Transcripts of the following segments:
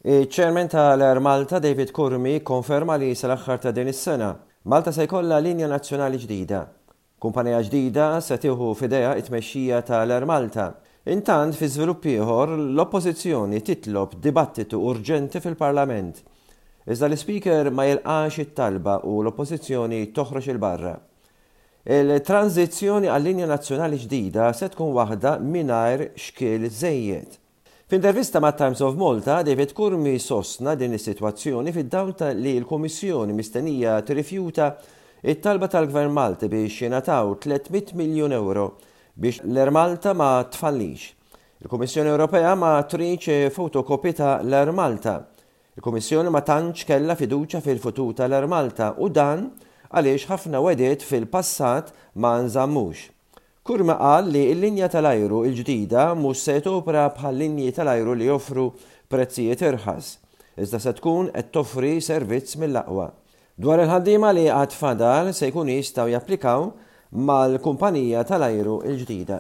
Iċ-Chairman tal-Air Malta David Kurmi konferma li sal-aħħar ta' din is-sena Malta se jkollha linja nazzjonali ġdida. Kumpanija ġdida se tieħu f'idejha t-tmexxija tal-Air Malta. Intant fi żvilupp ieħor l-Oppożizzjoni titlob dibattitu urġenti fil-Parlament. Iżda l-Speaker ma jilqax it-talba u l-Oppożizzjoni toħroġ il-barra. Il-tranzizzjoni għall-linja nazzjonali ġdida se tkun waħda mingħajr xkiel żejjed. F'intervista ma' Times of Malta, David Kurmi sostna din is-sitwazzjoni fid-dawl li l-Kummissjoni mistennija tirrifjuta it-talba tal-Gvern Malti biex jingħataw 300 miljun euro biex l-Air Malta ma tfallix. Il-Kummissjoni Ewropea ma tridx fotokopi ta' l-Air Malta. Il-Kummissjoni ma tantx kellha fiduċja fil-futur tal-Air Malta u dan għaliex ħafna wedit fil-passat ma nżammux. Kurma qal li l-linja tal-ajru l-ġdida mhux se topra bħal linji tal-ajru li joffru prezzijiet irħas, iżda se tkun qed toffri servizz mill-aqwa. Dwar il-ħaddiema li għad fadal se jkun jistgħu japplikaw mal-kumpanija tal-ajru l-ġdida.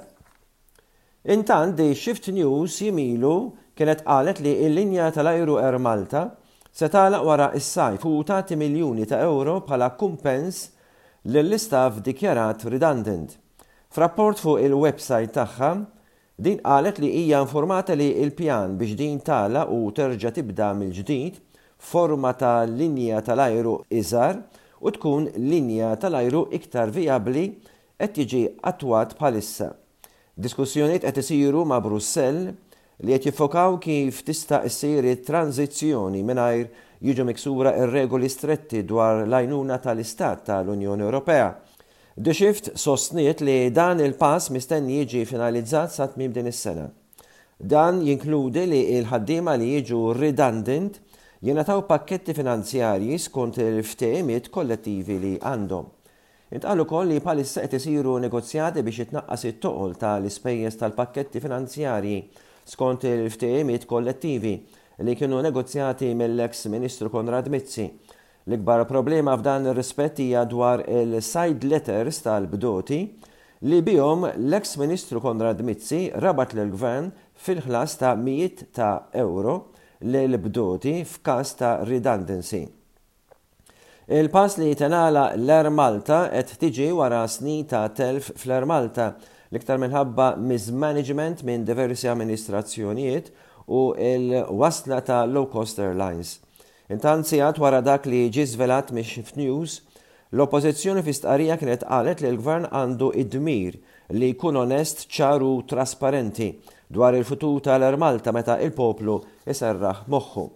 Intant di Shift News jimilu kienet qalet li l-linja tal-ajru Air Malta se tagħlaq wara s-sajf u tagħti miljuni ta' euro bħala kumpens lill-istaff dikjarat redundant. F'rapport fuq il-website tagħha, din qalet li hija informata li l-pjan biex din tagħlaq u terġa' tibda mill-ġdid forma ta' linja tal-ajru iżgħar u tkun linja tal-ajru iktar vijabbli qed jiġi attwat bħalissa. Diskussjonijiet qed isiru ma' Brussell li qed jiffokaw kif tista' issir it-tranzizzjoni mingħajr jiġu miksura ir-regoli stretti dwar l-għajnuna tal-Istat tal-Unjoni Ewropea. The Shift sostniet li dan il-pass mistenni jiġi finalizzat sa tmiem din is-sena. Dan jinkludi li l-ħaddiema li jiġu redundant jingħataw pakketti finanzjarji skont il-ftehimiet kollettivi li għandhom. Intqal ukoll li bħalissa qed isiru negozjati biex jitnaqqas it-toqol tal-ispejjeż tal-pakketti finanzjarji skont il-ftehimiet kollettivi li kienu negozjati mill-eks Ministru Konrad Mizzi. L-ikbar problema f'dan ir-rispett hija dwar il-side letters tal-bdoti li bihom l-eks Ministru Konrad Mizzi rabat lill-Gvern fil-ħlas ta' mijiet ta' euro lill-bdoti f'każ ta' redundancy. Il-pass li tenala l-Air Malta qed tiġi wara snin ta' telf fl-Air Malta l-iktar minħabba mismanagement minn diversi amministrazzjonijiet u l-wasla ta' low-cost airlines. Intant sigħat wara dak li ġie żvelat mix Shift News, l-Oppożizzjoni fi stqarrija kienet qalet li l-Gvern għandu id-dmir li jkun onest, ċaru u trasparenti dwar il-futur tal-Air Malta meta il-poplu iserraħ moħħu.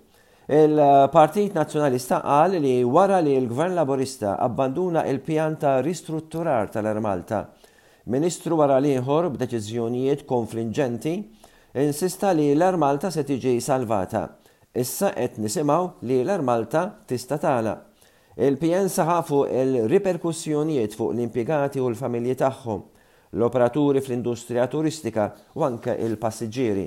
Il-Partit Nazzjonalista qal li wara li l-Gvern Laburista abbanduna il-pjan ta' ristrutturar tal-Air Malta, Ministru wara l-ieħor b'deċiżjonijiet konfliġġenti insista li l-Air Malta se tiġi salvata. Issa qed nisimgħu li l-Air Malta tista' tagħlaq. Il-PN saħa fuq il-riperkussjonijiet fuq l-impjegati u l-familji tagħhom, l-operaturi fl-industrija turistika u anke il-passiġġieri.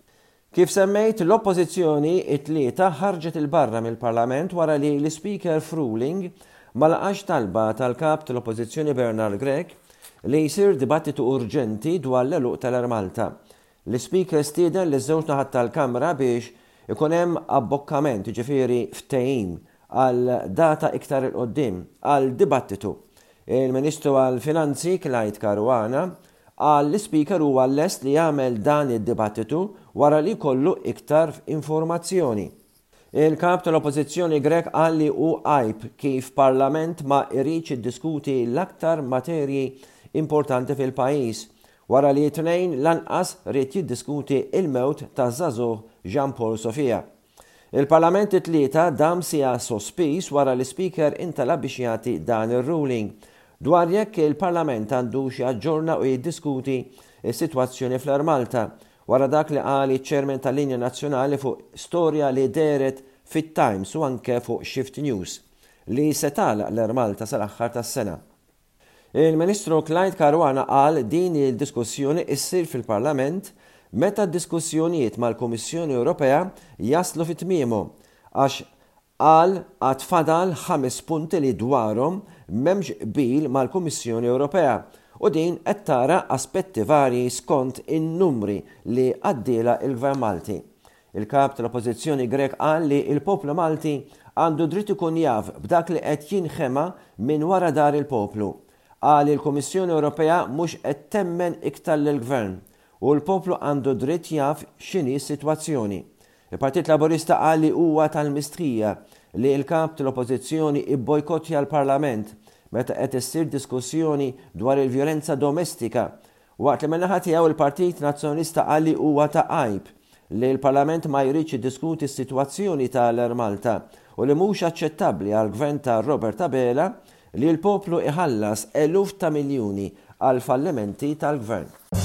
Kif semmejt, l-Oppożizzjoni t-tlieta ħarġet il-barra mill-Parlament wara li l-Speaker Fruling ma laqax talba tal-kap tal-Oppożizzjoni Bernard Grech li jsir dibattitu urġenti dwar l-eluq tal-Air Malta. L-Speaker stieden li żewġ naħat tal-Kamra biex ikun hemm abbokkament, ġifieri ftehim għal data iktar il-qoddim għal dibattitu. Il-Ministru għall-Finanzi Clyde Caruana qal l-Speaker huwa lest li jagħmel dan id-dibattitu wara li jkollu iktar informazzjoni. Il-kap tal-Oppożizzjoni Grech qal li hu għajb kif Parlament ma jridx iddiskuti l-aktar materji importanti fil-pajjiż wara li t-tnejn lanqas rid jiddiskuti il-mewt ta' żagħżugħ Jean Paul Sofia. Il-Parlament it-tlieta dam sija sospiż wara l-Speaker intalab biex jagħti dan ir-ruling dwar jekk il-Parlament għandu jaġġorna u jiddiskuti s-sitwazzjoni fl-Air Malta wara dak li qal iċ-Chairman tal-Linja Nazzjonali fuq storja li deret fit-Times u anke fuq Shift News li se tagħlaq l-Air Malta sal-aħħar tas-sena. Il-Ministru Clyde Caruana qal din il-diskussjoni issir fil-Parlament meta d-diskussjonijiet mal-Kummissjoni Ewropea jaslu fit-tmiemhom għax qal għad fadal 5 punti li dwarhom m'hemmx qbil mal-Kummissjoni Ewropea u din qed tara aspetti varji skont in-numri li għaddiela il-Gvern Malti. Il-kap tal-Oppożizzjoni Grek qal li il-poplu Malti għandu dritt ikun jaf b'dak li qed jinħema minn wara dar il-poplu. Qal li l-Kummissjoni Ewropea mhux qed temmen iktar lill-Gvern u l-poplu għandu dritt jaf x'inhi s-sitwazzjoni. Il-Partit Laburista qal li huwa tal-mistrija li l-kap tal-Oppożizzjoni ibbojkottja l-Parlament meta qed issir diskussjoni dwar il-vjolenza domestika waqt li min-naħa tiegħu il-Partit Nazzjonalista qal li huwa ta' għajb li l-Parlament ma jridx jiddiskuti s-sitwazzjoni tal-Air Malta u li mhux aċċettabbli għall-Gvern ta' Robert Abela li l-poplu iħallas eluf ta' miljuni għal fallimenti tal-Gvern.